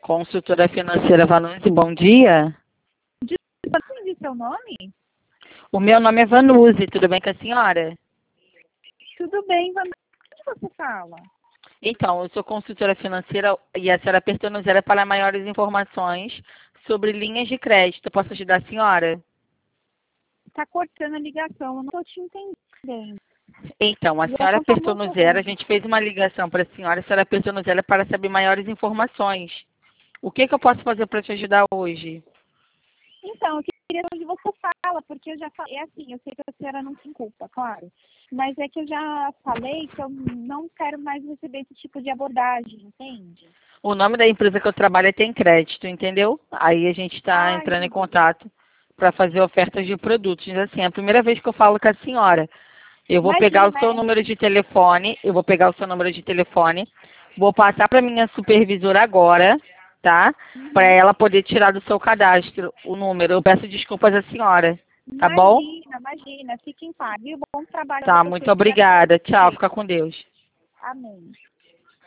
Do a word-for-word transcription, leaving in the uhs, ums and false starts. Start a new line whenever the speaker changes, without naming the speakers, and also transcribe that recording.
Consultora financeira Vanucci, bom dia.
Pode me dizer seu nome?
O meu nome é Vanucci, tudo bem com a senhora?
Tudo bem, Vanessa. O que você fala?
Então, eu sou consultora financeira e a senhora apertou no zero para maiores informações sobre linhas de crédito. Posso ajudar a senhora?
Tá cortando a ligação, eu não tô te entendendo.
Então, a
O
senhora
som tá
apertou no
muito
zero, a
ruim.
gente fez uma ligação para a senhora, a senhora apertou no zero para saber maiores informações. O que, que eu posso fazer para te ajudar hoje?
Então, eu queria onde você fala, porque eu já falei, é assim, eu sei que a senhora não tem culpa, claro. Mas é que eu já falei que eu não quero mais receber esse tipo de abordagem, entende?
O nome da empresa que eu trabalho é Tem Crédito, entendeu? Aí a gente está
Ah,
entrando em
entendi.
contato para fazer ofertas de produtos. Assim, é a primeira vez que eu falo com a senhora. Eu vou pegar o
Imagina,
seu
é.
número de telefone, eu vou pegar o seu número de telefone, vou passar para minha supervisora agora, tá? Para
Uhum.
ela poder tirar do seu cadastro o número. Eu peço desculpas à senhora, tá bom?
Imagina, imagina. Fique em paz, viu? Bom trabalho a
Tá,
você,
muito
espero que
obrigada. Tchau,
você.
fica com Deus.
Amém.